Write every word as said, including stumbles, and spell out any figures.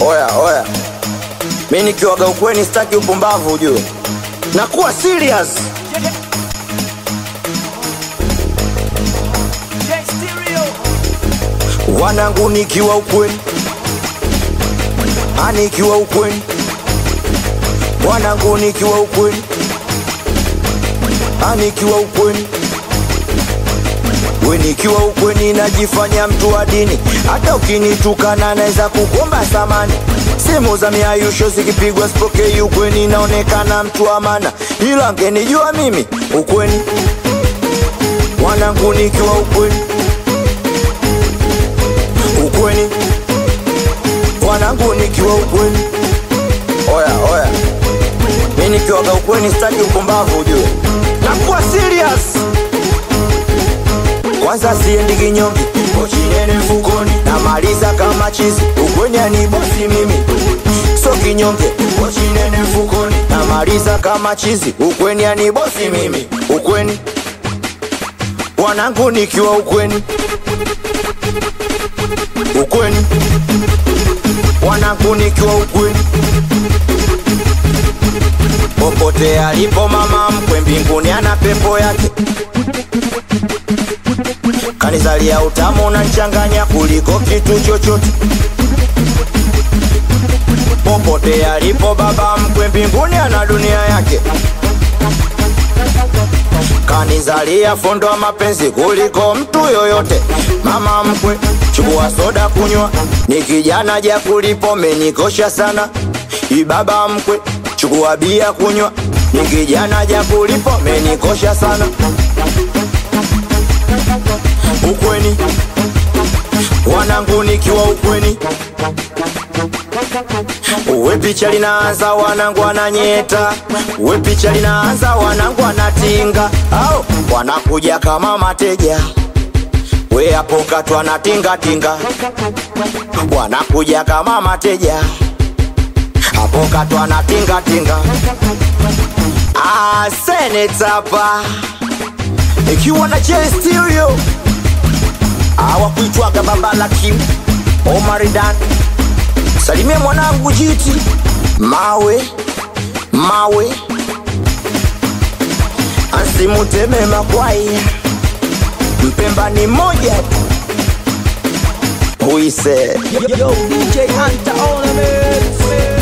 Oya, oya. Mimi nikiwaga ukweni sitaki upumbavu ujue. Nakuwa serious. Wanangu nikiwa ukweni. Ani nikiwa ukweni. Wanangu nikiwa ukweni. Ani nikiwa ukweni. We nikiwa ukweni najifanya mtu wa dini. Hata ukinitukana naweza kukuomba samani. Simu za miayusho zikipigwa sipokei ukweni naonekana mtu wa maana. Ila ngenijua mimi ukweni. Wanangu nikiwa ukweni. Ukweni. Wanangu nikiwa ukweni. Oya, oya. Mimi nikiwaga ukweni sitaki upumbavu ujue. Nakuwa serious. Kwanza siendi kinyongi, pochi nene mfukoni. Namaliza kama chizi, ukweni ni bosi mimi. So kinyonge, pochi nene mfukoni. Namaliza kama chizi, ukweni ni bosi mimi. Ukweni. Wanangu nikiwa ukweni. Ukweni. Wanangu nikiwa ukweni. Popote alipo mama mkwe mbinguni ana pepo yake. Kanizalia utamu na nchanganya kuliko kitu chochote. Popote alipo baba mkwe mbinguni ana dunia yake. Kanizalia fondo wa mapenzi kuliko mtu yoyote. Mama mkwe chukua soda kunywa, ni kijana ja kulipo menikosha sana. Ibaba mkwe chukua bia kunywa, ni kijana ja kulipo menikosha sana. Ukweni. Wanangu nikiwa ukweni. Uwe picha linaanza wanangu wananyeta. Uwe picha linaanza wanangu wanatinga. Au wanakuja kama mateja. We hapo katwa na tinga tinga. Wanakuja kama mateja. Hapo katwa na tinga tinga. Ah, Seneta hapa. Ikiwa na J Stereo. Awa kuitwaga baba la Kim Omaridan. Salimia mwanangu jiti. Mawe Mawe Asimuteme makwai. Mpemba ni moja. Who is it? Yo, yo, D J Hunter on the mix.